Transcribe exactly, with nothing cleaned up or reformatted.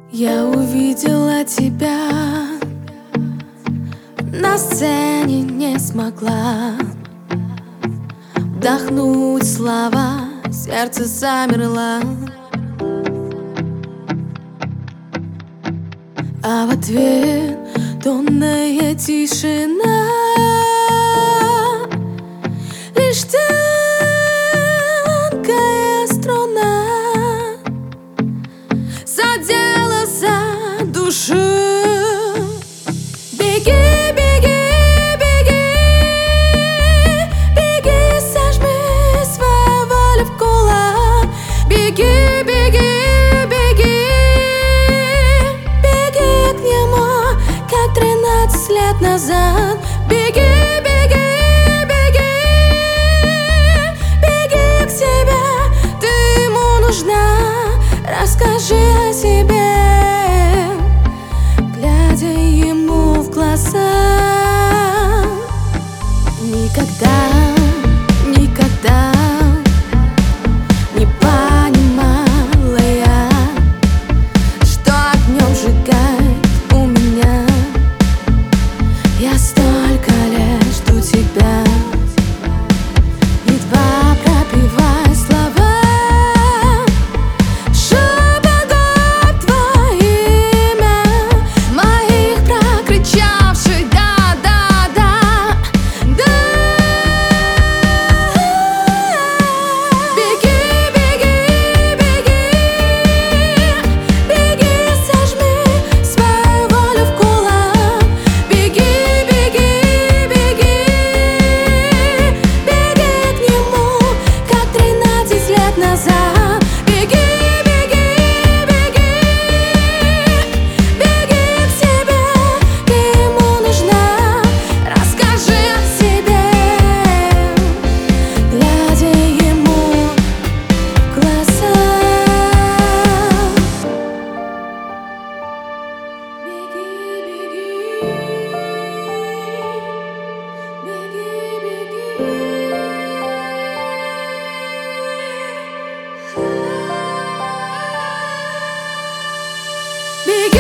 Я увидела тебя, на сцене не смогла вдохнуть слова, сердце замерло, а в ответ томная тишина. Лишь тонкая струна задела за душу. Беги, беги, беги, беги, сожми свою волю в кулак. Беги, беги, беги, беги к нему, как тринадцать лет назад. Беги, беги, беги, беги к себе, ты ему нужна. Расскажи о себе, глядя ему в глаза. Никогда, никогда не понимала я, что огнем сжигает у меня. Я столько лет жду тебя, едва пропевая слова. Шепотом твое имя, моих прокричавший да-да-да, да. Беги, беги, беги, беги, сожми свою волю в кулак. Беги, беги, беги, беги к нему, как тринадцать лет назад. Беги, беги, беги, беги к себе, ты ему нужна. Расскажи о себе, глядя ему в глаза. Беги, беги, беги, беги. Беги.